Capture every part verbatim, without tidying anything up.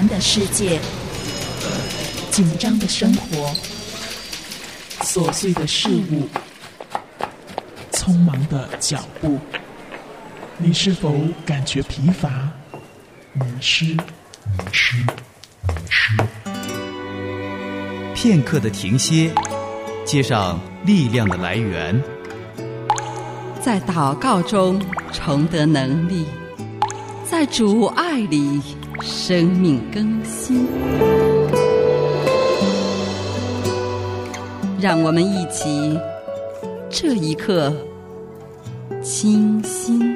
繁的世界，紧张的生活，琐碎的事物，匆忙的脚步，你是否感觉疲乏、迷失？迷失，迷失。 片刻的停歇，接上力量的来源， 在祷告中重得能力，在主爱里生命更新。让我们一起这一刻清心。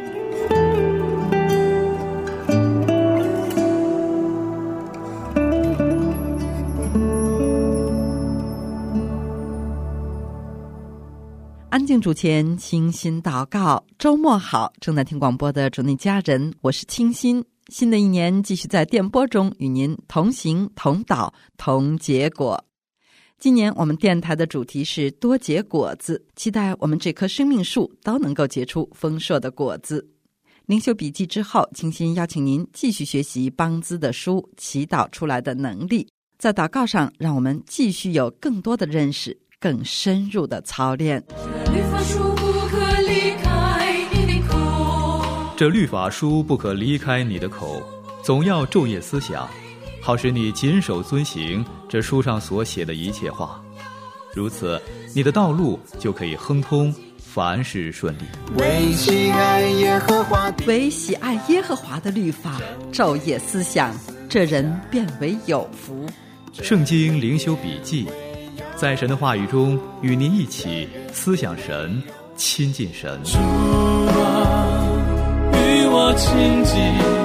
安静主前，清心祷告。周末好，正在听广播的主内家人，我是清心。新的一年继续在电波中与您同行同祷同结果。今年我们电台的主题是多结果子，期待我们这棵生命树都能够结出丰硕的果子。灵修笔记之后，清心邀请您继续学习邦兹的书《祈祷出来的能力》，在祷告上让我们继续有更多的认识，更深入的操练。 律法书不可离开你的口， 这律法书不可离开你的口，总要昼夜思想，好使你谨守遵行这书上所写的一切话。如此，你的道路就可以亨通，凡事顺利。 为喜爱耶和华的， 为喜爱耶和华的律法，昼夜思想，这人便为有福。 圣经灵修笔记，在神的话语中与您一起思想神，亲近神。 主啊，与我亲近，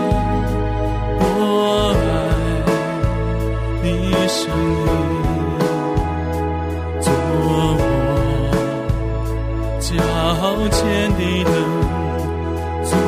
我爱你生命，做我脚前的灯，做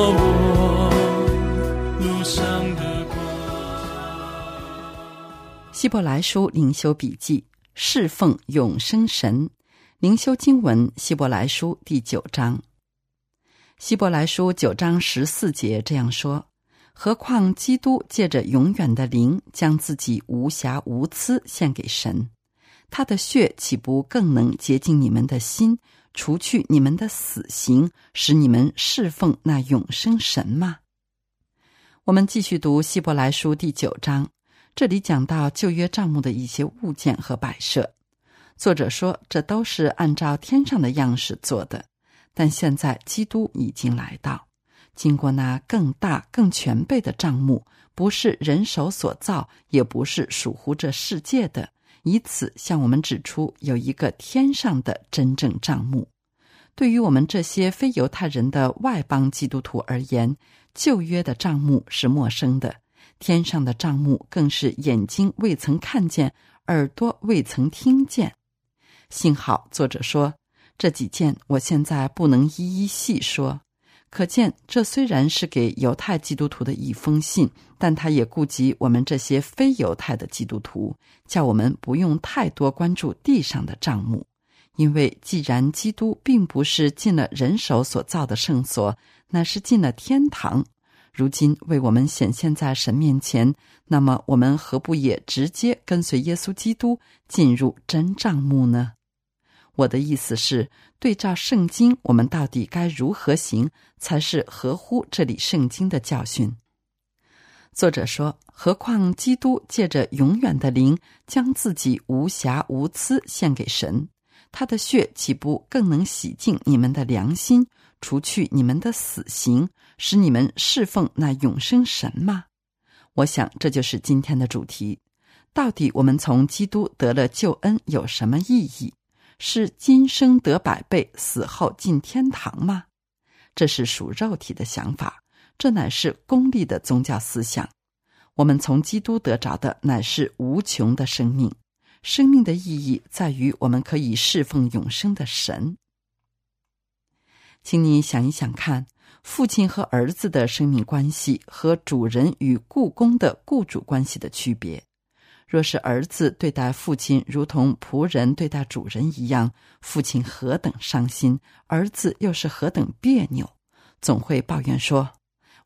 我路上的光。 希伯来书灵修笔记，侍奉永生神。灵修经文，希伯来书第九章。希伯来书九章十四节这样说：何况基督借着永远的灵，将自己无瑕无疵献给神，他的血岂不更能洁净你们的心，除去你们的死刑，使你们侍奉那永生神吗？我们继续读希伯来书第九章，这里讲到旧约帐幕的一些物件和摆设。作者说，这都是按照天上的样式做的，但现在基督已经来到，经过那更大更全备的帐幕，不是人手所造，也不是属乎这世界的，以此向我们指出有一个天上的真正帐幕。对于我们这些非犹太人的外邦基督徒而言，旧约的帐幕是陌生的，天上的帐幕更是眼睛未曾看见，耳朵未曾听见。幸好作者说，这几件我现在不能一一细说，可见这虽然是给犹太基督徒的一封信，但他也顾及我们这些非犹太的基督徒，叫我们不用太多关注地上的帐幕。因为既然基督并不是进了人手所造的圣所，乃是进了天堂，如今为我们显现在神面前，那么我们何不也直接跟随耶稣基督进入真帐幕呢？我的意思是，对照圣经，我们到底该如何行，才是合乎这里圣经的教训。作者说，何况基督借着永远的灵，将自己无瑕无疵献给神，他的血岂不更能洗净你们的良心，除去你们的死刑，使你们侍奉那永生神吗？我想这就是今天的主题。到底我们从基督得了救恩有什么意义？是今生得百倍，死后进天堂吗？这是属肉体的想法，这乃是功利的宗教思想。我们从基督得着的乃是无穷的生命，生命的意义在于我们可以侍奉永生的神。请你想一想看，父亲和儿子的生命关系和主人与雇工的雇主关系的区别。若是儿子对待父亲如同仆人对待主人一样，父亲何等伤心，儿子又是何等别扭，总会抱怨说，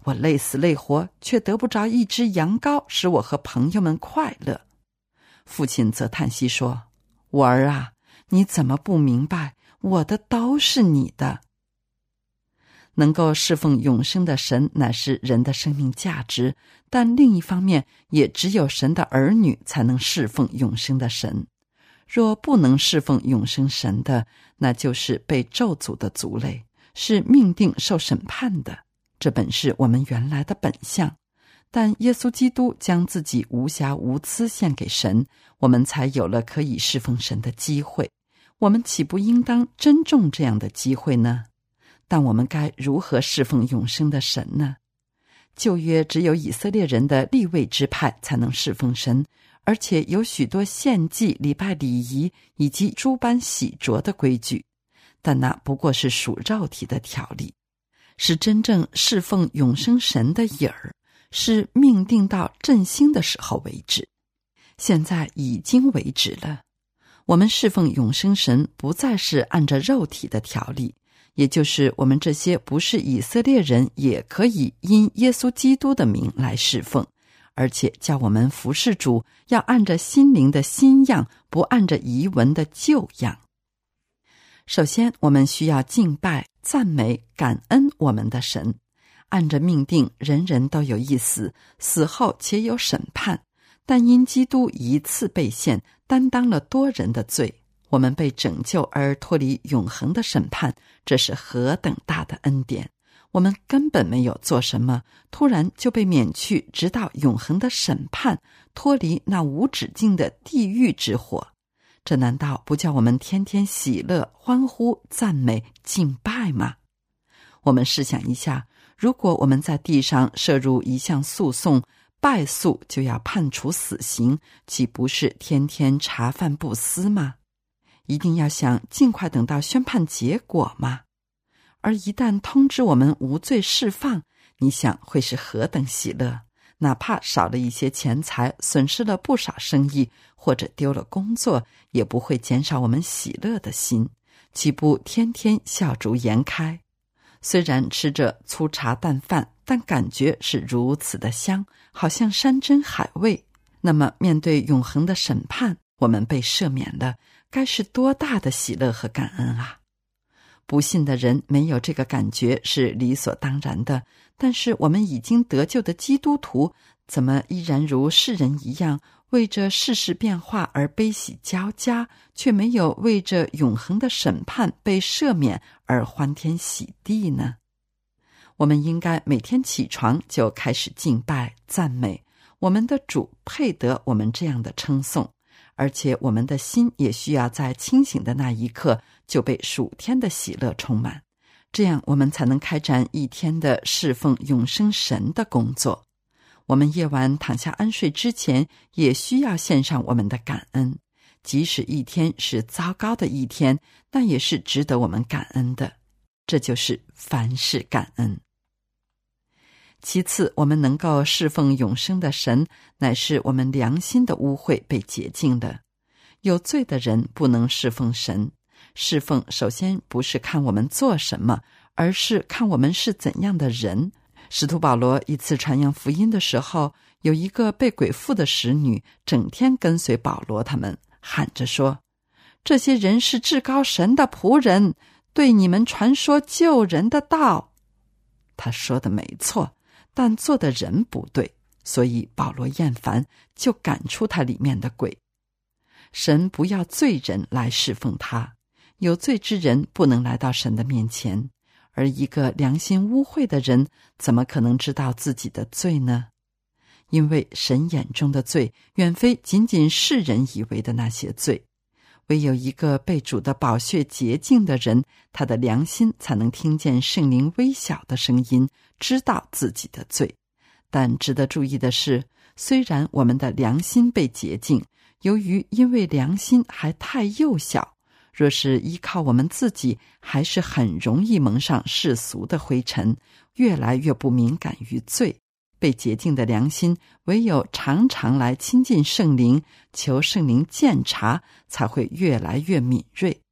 我累死累活，却得不着一只羊羔，使我和朋友们快乐。父亲则叹息说，我儿啊，你怎么不明白，我的都是你的。能够侍奉永生的神乃是人的生命价值，但另一方面，也只有神的儿女才能侍奉永生的神。若不能侍奉永生神的，那就是被咒诅的族类，是命定受审判的。这本是我们原来的本相，但耶稣基督将自己无瑕无疵献给神，我们才有了可以侍奉神的机会。我们岂不应当珍重这样的机会呢？但我们该如何侍奉永生的神呢？旧约只有以色列人的利未支派才能侍奉神，而且有许多献祭、礼拜礼仪以及诸般洗濯的规矩，但那不过是属肉体的条例。是真正侍奉永生神的影儿，是命定到振兴的时候为止。现在已经为止了。我们侍奉永生神不再是按着肉体的条例，也就是我们这些不是以色列人也可以因耶稣基督的名来侍奉，而且叫我们服侍主要按着心灵的新样，不按着遗文的旧样。首先，我们需要敬拜、赞美、感恩我们的神。按着命定，人人都有一死，死后且有审判，但因基督一次被献，担当了多人的罪，我们被拯救而脱离永恒的审判，这是何等大的恩典！我们根本没有做什么，突然就被免去直到永恒的审判，脱离那无止境的地狱之火。这难道不叫我们天天喜乐、欢呼、赞美、敬拜吗？我们试想一下，如果我们在地上涉入一项诉讼，败诉就要判处死刑，岂不是天天茶饭不思吗？一定要想尽快等到宣判结果吗？而一旦通知我们无罪释放，你想会是何等喜乐？哪怕少了一些钱财，损失了不少生意，或者丢了工作，也不会减少我们喜乐的心，岂不天天笑逐颜开？虽然吃着粗茶淡饭，但感觉是如此的香，好像山珍海味。那么面对永恒的审判，我们被赦免了，该是多大的喜乐和感恩啊！不信的人没有这个感觉是理所当然的，但是我们已经得救的基督徒，怎么依然如世人一样，为着世事变化而悲喜交加，却没有为着永恒的审判被赦免而欢天喜地呢？我们应该每天起床就开始敬拜赞美，我们的主配得我们这样的称颂，而且我们的心也需要在清醒的那一刻就被属天的喜乐充满，这样我们才能开展一天的侍奉永生神的工作。我们夜晚躺下安睡之前，也需要献上我们的感恩，即使一天是糟糕的一天，那也是值得我们感恩的。这就是凡事感恩。其次，我们能够侍奉永生的神，乃是我们良心的污秽被洁净的。有罪的人不能侍奉神，侍奉首先不是看我们做什么，而是看我们是怎样的人。使徒保罗一次传扬福音的时候，有一个被鬼附的使女整天跟随保罗他们，喊着说，这些人是至高神的仆人，对你们传说救人的道。他说的没错，但做的人不对，所以保罗厌烦，就赶出他里面的鬼。神不要罪人来侍奉他，有罪之人不能来到神的面前，而一个良心污秽的人怎么可能知道自己的罪呢？因为神眼中的罪远非仅仅世人以为的那些罪，唯有一个被主的宝血洁净的人，他的良心才能听见圣灵微小的声音，知道自己的罪。但值得注意的是，虽然我们的良心被洁净，由于因为良心还太幼小，若是依靠我们自己，还是很容易蒙上世俗的灰尘，越来越不敏感于罪。被洁净的良心唯有常常来亲近圣灵，求圣灵鉴察，才会越来越敏锐。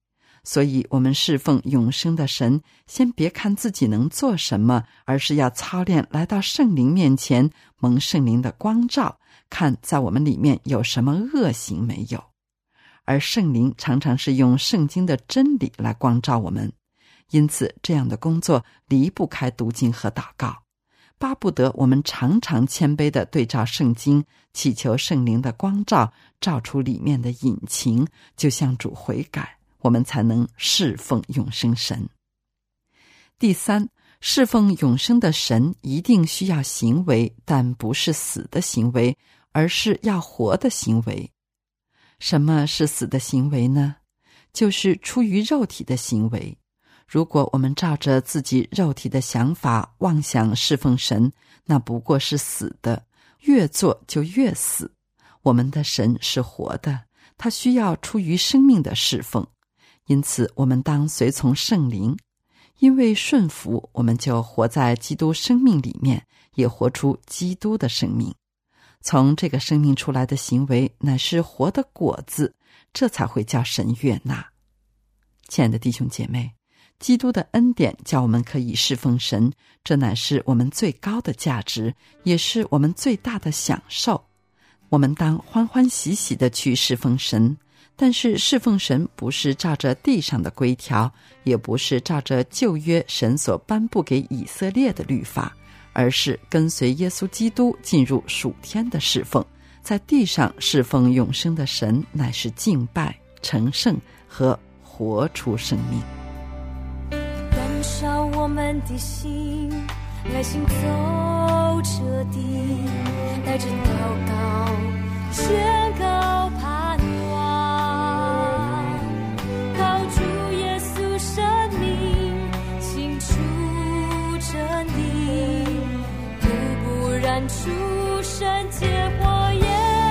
所以我们侍奉永生的神，先别看自己能做什么，而是要操练来到圣灵面前，蒙圣灵的光照，看在我们里面有什么恶行没有。而圣灵常常是用圣经的真理来光照我们，因此这样的工作离不开读经和祷告，巴不得我们常常谦卑地对照圣经，祈求圣灵的光照，照出里面的隐情，就向主悔改，我们才能侍奉永生神。第三，侍奉永生的神一定需要行为，但不是死的行为，而是要活的行为。什么是死的行为呢？就是出于肉体的行为。如果我们照着自己肉体的想法妄想侍奉神，那不过是死的，越做就越死。我们的神是活的，他需要出于生命的侍奉，因此我们当随从圣灵。因为顺服，我们就活在基督生命里面，也活出基督的生命。从这个生命出来的行为乃是活的果子，这才会叫神悦纳。亲爱的弟兄姐妹，基督的恩典叫我们可以侍奉神，这乃是我们最高的价值，也是我们最大的享受。我们当欢欢喜喜地去侍奉神，但是侍奉神不是照着地上的规条，也不是照着旧约神所颁布给以色列的律法，而是跟随耶稣基督进入属天的侍奉。在地上侍奉永生的神，乃是敬拜、成圣和活出生命。 燃烧我们的心，来行走彻底，带着祷告宣告盼望，靠主耶稣生命清楚真理，步步燃出圣洁火焰，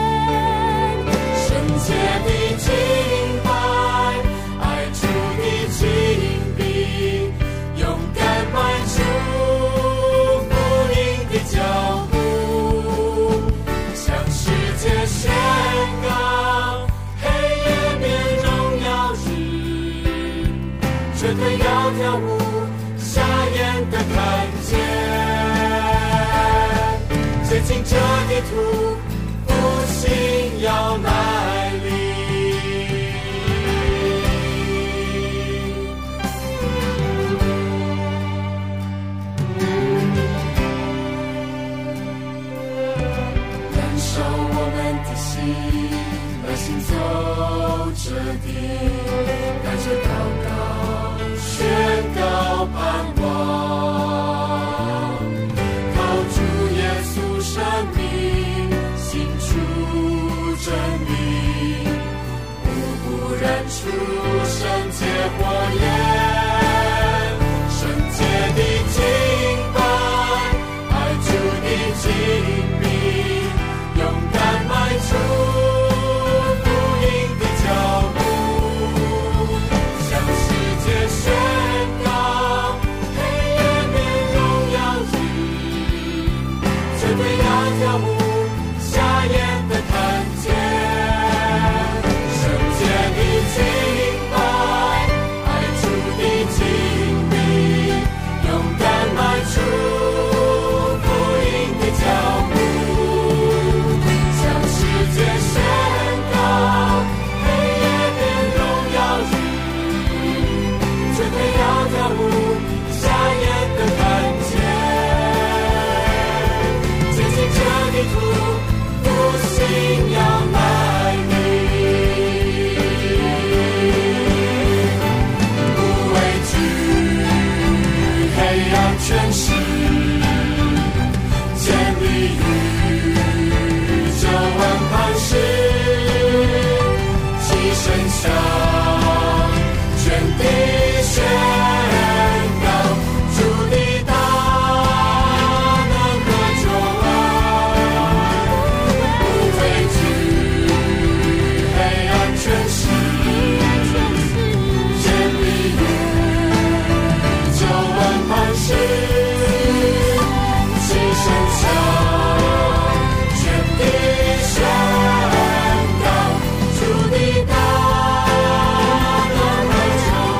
圣洁的敬拜，爱主的敬礼，勇敢迈出福音的脚步，向世界宣告黑夜变荣耀日，绝对要跳舞瞎眼的看见，接近这地图复兴要来临。燃烧我们的心，来行走这地，带着祷告宣告盼望，靠主耶稣生命行出真理，步步燃出圣洁火焰，圣洁的敬拜，爱主的敬礼，勇敢迈出福音的脚步，向世界宣告黑夜变荣耀日，绝对要跳舞瞎眼的看见，圣洁的敬拜，爱主的敬礼，勇敢迈出福音的脚步，向世界宣告黑夜变荣耀日，绝对要跳舞瞎眼的看见，接近这地图复兴要来临，不畏惧黑暗权势，建立宇宙万磐石，齐声向全地宣告主的大能和救恩，不畏惧黑暗权势，建立宇宙万磐石，齐声向全地宣告主的大能和救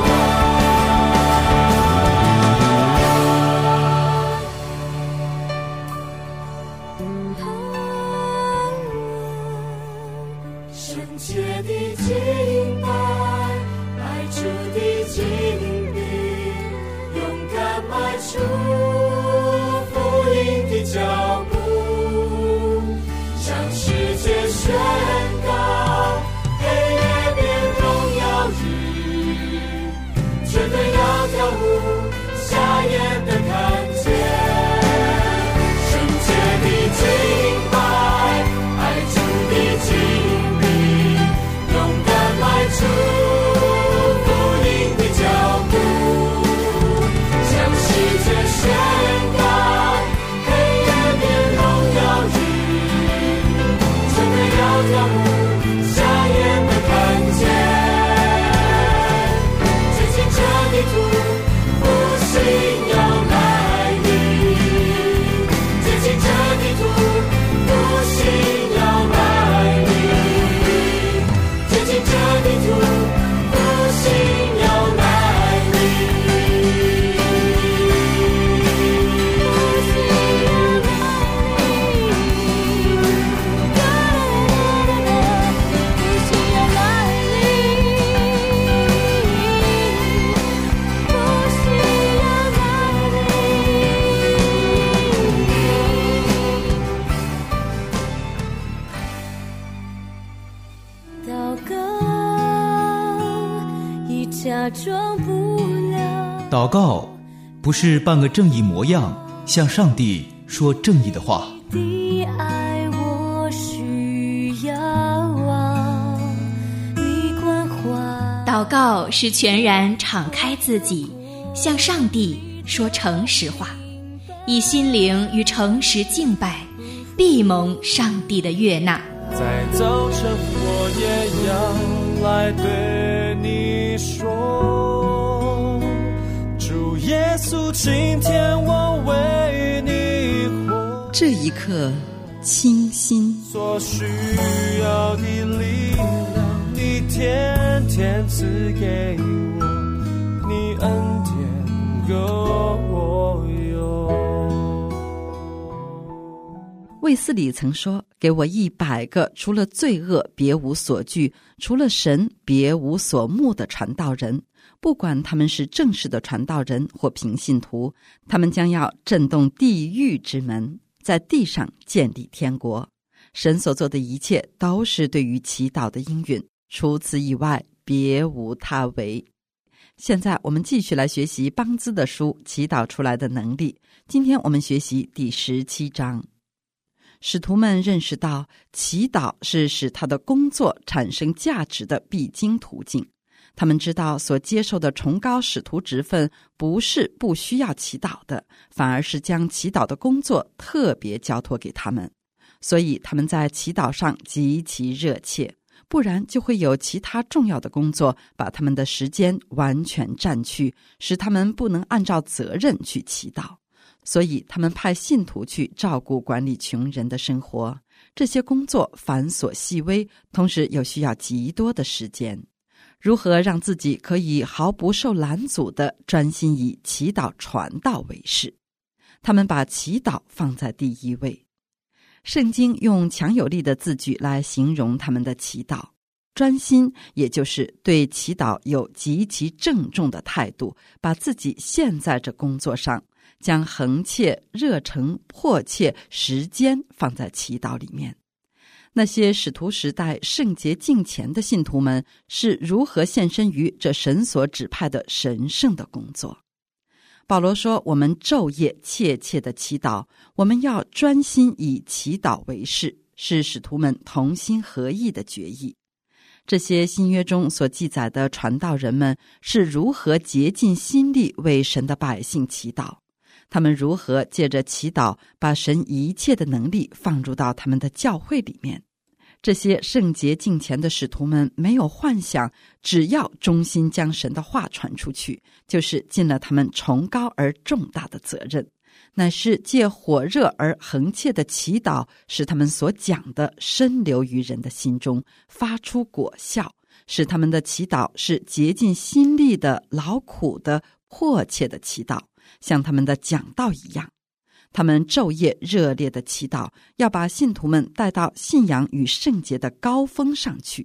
切的敬拜，爱主的经历，勇敢迈出福音的脚步，向世界宣告黑夜变荣耀日，绝对要跳舞瞎眼的看见，圣洁的敬拜，爱主的经历，勇敢迈出福音的脚步，向世界宣告黑夜变荣耀日，绝对要跳舞瞎眼的看见，接近这地图复兴要来临，接近这地图复兴要来临，接近这地图复兴要来临，复兴要来临，复兴要来临，复兴要来临。祷告已假装不了， 祷告不是扮个正义模样，向上帝说正义的话。 的爱我需要啊，你关怀。 祷告是全然敞开自己，向上帝说诚实话，以心灵与诚实敬拜，必蒙上帝的悦纳。 在早晨我也要来对你说，主耶稣，今天我为你活， 这一刻清心， 所需要的力量，你天天赐给我，你恩典够我用。 卫斯理曾说，给我一百个除了罪恶别无所惧，除了神别无所慕的传道人，不管他们是正式的传道人或平信徒，他们将要震动地狱之门，在地上建立天国。神所做的一切都是对于祈祷的应允，除此以外别无他为。现在我们继续来学习邦兹的书《祈祷出来的能力》，今天我们学习第十七章。使徒们认识到，祈祷是使他的工作产生价值的必经途径。他们知道所接受的崇高使徒职分不是不需要祈祷的，反而是将祈祷的工作特别交托给他们。所以他们在祈祷上极其热切，不然就会有其他重要的工作把他们的时间完全占去，使他们不能按照责任去祈祷。所以他们派信徒去照顾管理穷人的生活，这些工作繁琐细微，同时又需要极多的时间。如何让自己可以毫不受拦阻地专心以祈祷传道为事？他们把祈祷放在第一位。圣经用强有力的字句来形容他们的祈祷，专心也就是对祈祷有极其郑重的态度，把自己陷在这工作上，将恒切、热诚、迫切、时间放在祈祷里面。那些使徒时代圣洁敬虔的信徒们是如何献身于这神所指派的神圣的工作？保罗说，我们昼夜切切的祈祷，我们要专心以祈祷为事，是使徒们同心合意的决议。这些新约中所记载的传道人们是如何竭尽心力为神的百姓祈祷，他们如何借着祈祷把神一切的能力放入到他们的教会里面。这些圣洁敬虔的使徒们没有幻想，只要忠心将神的话传出去，就是尽了他们崇高而重大的责任，乃是借火热而恒切的祈祷，使他们所讲的深流于人的心中，发出果效，使他们的祈祷是竭尽心力的、劳苦的、迫切的祈祷，像他们的讲道一样。他们昼夜热烈的祈祷，要把信徒们带到信仰与圣洁的高峰上去，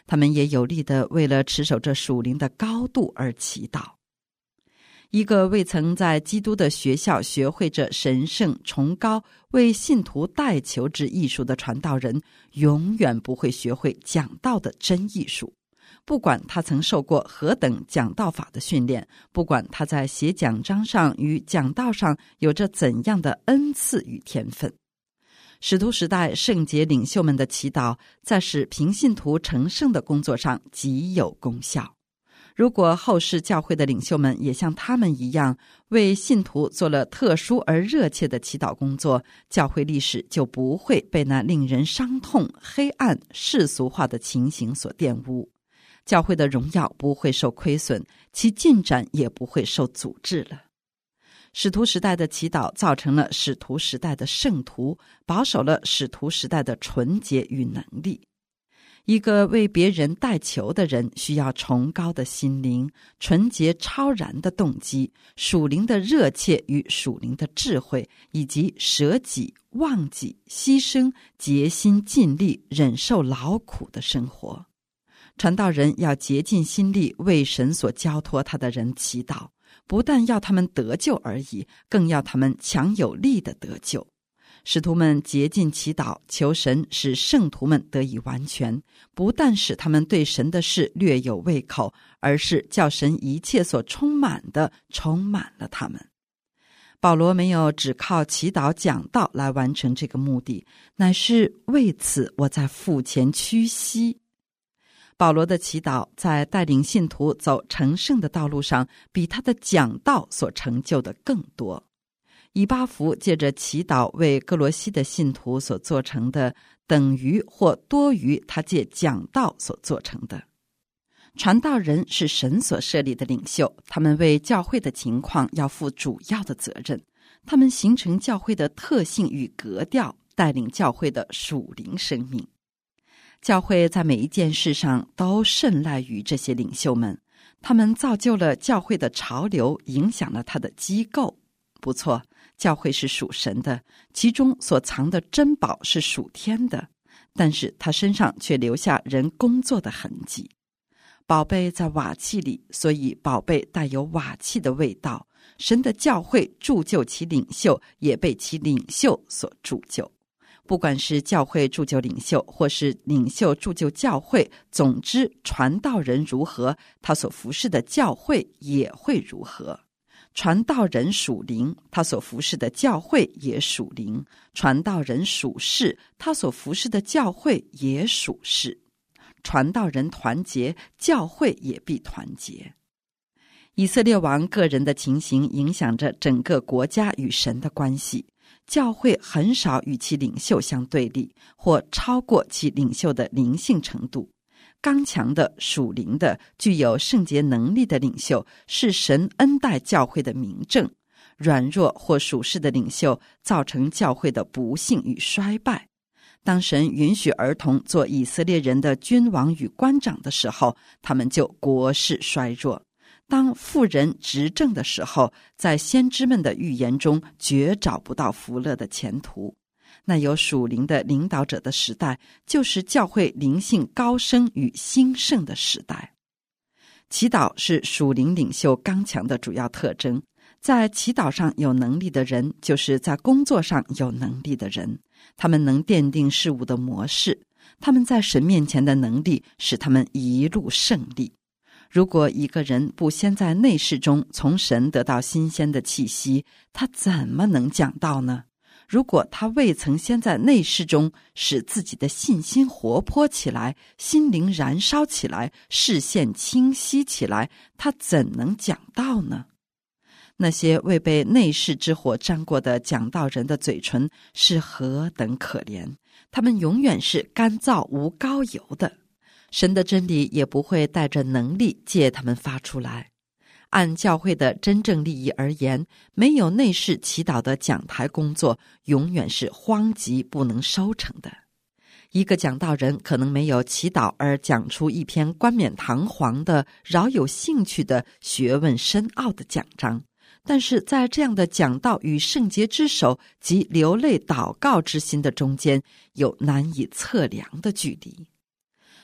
他们也有力地为了持守这属灵的高度而祈祷。一个未曾在基督的学校学会着神圣崇高为信徒代求之艺术的传道人，永远不会学会讲道的真艺术。不管他曾受过何等讲道法的训练，不管他在写讲章上与讲道上有着怎样的恩赐与天分。使徒时代圣洁领袖们的祈祷，在使平信徒成圣的工作上极有功效。如果后世教会的领袖们也像他们一样为信徒做了特殊而热切的祈祷工作，教会历史就不会被那令人伤痛、黑暗、世俗化的情形所玷污，教会的荣耀不会受亏损，其进展也不会受阻滞了。使徒时代的祈祷造成了使徒时代的圣徒，保守了使徒时代的纯洁与能力。一个为别人代求的人，需要崇高的心灵、纯洁超然的动机、属灵的热切与属灵的智慧，以及舍己、忘己、牺牲、竭心尽力、忍受劳苦的生活。传道人要竭尽心力为神所交托他的人祈祷，不但要他们得救而已，更要他们强有力的得救。使徒们竭尽祈祷，求神使圣徒们得以完全，不但使他们对神的事略有胃口，而是叫神一切所充满的充满了他们。保罗没有只靠祈祷讲道来完成这个目的，乃是为此我在父前屈膝。保罗的祈祷在带领信徒走成圣的道路上，比他的讲道所成就的更多。以巴弗借着祈祷为哥罗西的信徒所做成的，等于或多于他借讲道所做成的。传道人是神所设立的领袖，他们为教会的情况要负主要的责任，他们形成教会的特性与格调，带领教会的属灵生命。教会在每一件事上都甚赖于这些领袖们，他们造就了教会的潮流，影响了他的机构。不错，教会是属神的，其中所藏的珍宝是属天的，但是他身上却留下人工作的痕迹。宝贝在瓦器里，所以宝贝带有瓦器的味道。神的教会铸就其领袖，也被其领袖所铸就。不管是教会铸就领袖，或是领袖铸就教会，总之传道人如何，他所服侍的教会也会如何。传道人属灵，他所服侍的教会也属灵；传道人属世，他所服侍的教会也属世。传道人团结，教会也必团结。以色列王个人的情形影响着整个国家与神的关系。教会很少与其领袖相对立，或超过其领袖的灵性程度。刚强的、属灵的、具有圣洁能力的领袖是神恩待教会的明证。软弱或属世的领袖造成教会的不幸与衰败。当神允许儿童做以色列人的君王与官长的时候，他们就国势衰弱。当妇人执政的时候，在先知们的预言中绝找不到福乐的前途。那有属灵的领导者的时代，就是教会灵性高升与兴盛的时代。祈祷是属灵领袖刚强的主要特征。在祈祷上有能力的人，就是在工作上有能力的人。他们能奠定事物的模式，他们在神面前的能力使他们一路胜利。如果一个人不先在内室中从神得到新鲜的气息，他怎么能讲道呢？如果他未曾先在内室中使自己的信心活泼起来，心灵燃烧起来，视线清晰起来，他怎能讲道呢？那些未被内室之火沾过的讲道人的嘴唇是何等可怜，他们永远是干燥无膏油的。神的真理也不会带着能力借他们发出来。按教会的真正利益而言，没有内室祈祷的讲台工作永远是荒瘠不能收成的。一个讲道人可能没有祈祷而讲出一篇冠冕堂皇的、饶有兴趣的、学问深奥的讲章，但是在这样的讲道与圣洁之手及流泪祷告之心的中间，有难以测量的距离。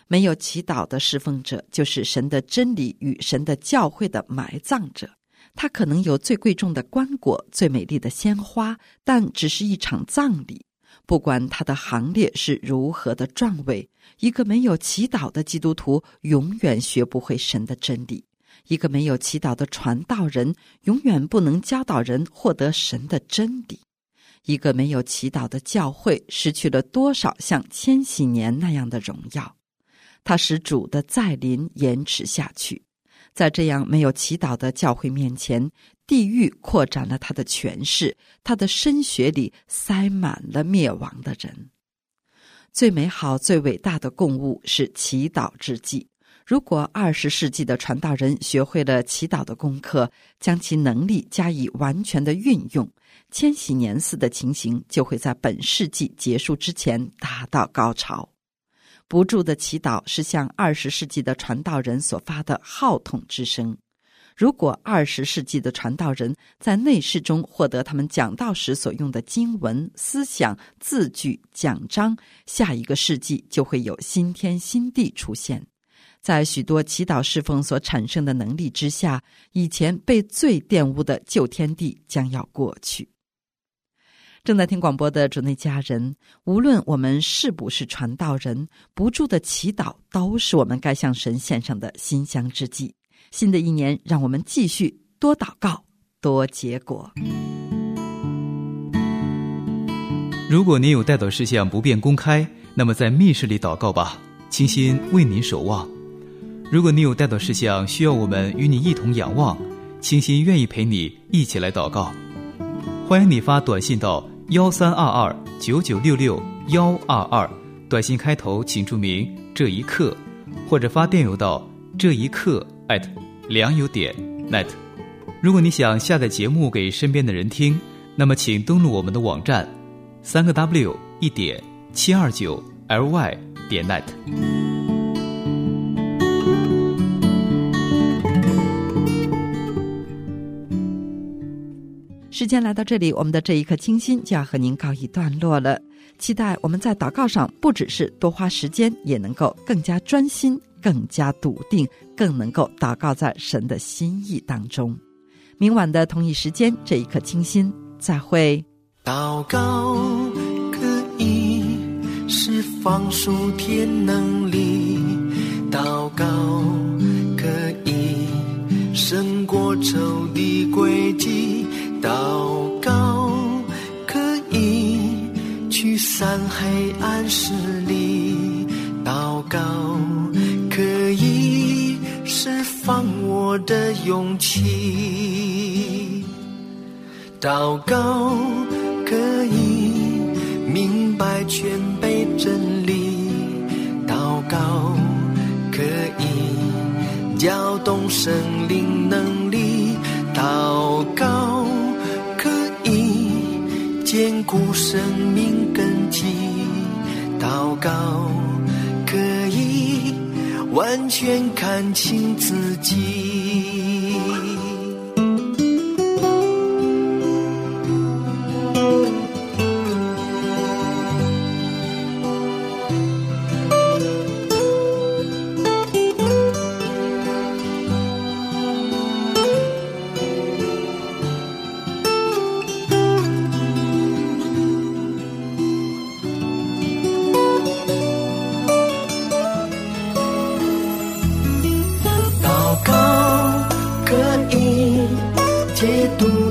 没有祈祷的侍奉者，就是神的真理与神的教会的埋葬者。他可能有最贵重的棺椁、最美丽的鲜花，但只是一场葬礼。不管他的行列是如何的壮伟，一个没有祈祷的基督徒永远学不会神的真理。一个没有祈祷的传道人永远不能教导人获得神的真理。一个没有祈祷的教会失去了多少像千禧年那样的荣耀，它使主的再临延迟下去。在这样没有祈祷的教会面前，地狱扩展了它的权势，它的深穴里塞满了灭亡的人。最美好最伟大的供物是祈祷之祭。如果二十世纪的传道人学会了祈祷的功课，将其能力加以完全的运用，千禧年似的情形就会在本世纪结束之前达到高潮。不住的祈祷是向二十世纪的传道人所发的号筒之声。如果二十世纪的传道人在内室中获得他们讲道时所用的经文、思想、字句、讲章，下一个世纪就会有新天新地出现。在许多祈祷侍奉所产生的能力之下，以前被罪玷污的旧天地将要过去。正在听广播的主内家人，无论我们是不是传道人，不住的祈祷都是我们该向神献上的馨香之祭。新的一年，让我们继续多祷告，多结果。 如果您有代祷事项不便公开，那么在密室里祷告吧，清心为您守望。如果你有代祷事项需要我们与你一同仰望，清心愿意陪你一起来祷告。欢迎你发短信到幺三二二九九六六幺二二，短信开头请注明这一刻，或者发电邮到这一刻 at 良友点 net。 如果你想下载节目给身边的人听，那么请登录我们的网站三个 w 一点七二九 ly 点 net。 时间来到这里，我们的这一刻清心就要和您告一段落了。期待我们在祷告上不只是多花时间，也能够更加专心，更加笃定，更能够祷告在神的心意当中。明晚的同一时间，这一刻清心再会。 祷告可以释放属天能力，祷告可以胜过仇敌诡计，祷告可以驱散黑暗势力，祷告可以释放我的勇气，祷告可以明白全备真理，祷告可以搅动生灵能力，祷告可以坚固生命根基，祷告可以完全看清自己。解毒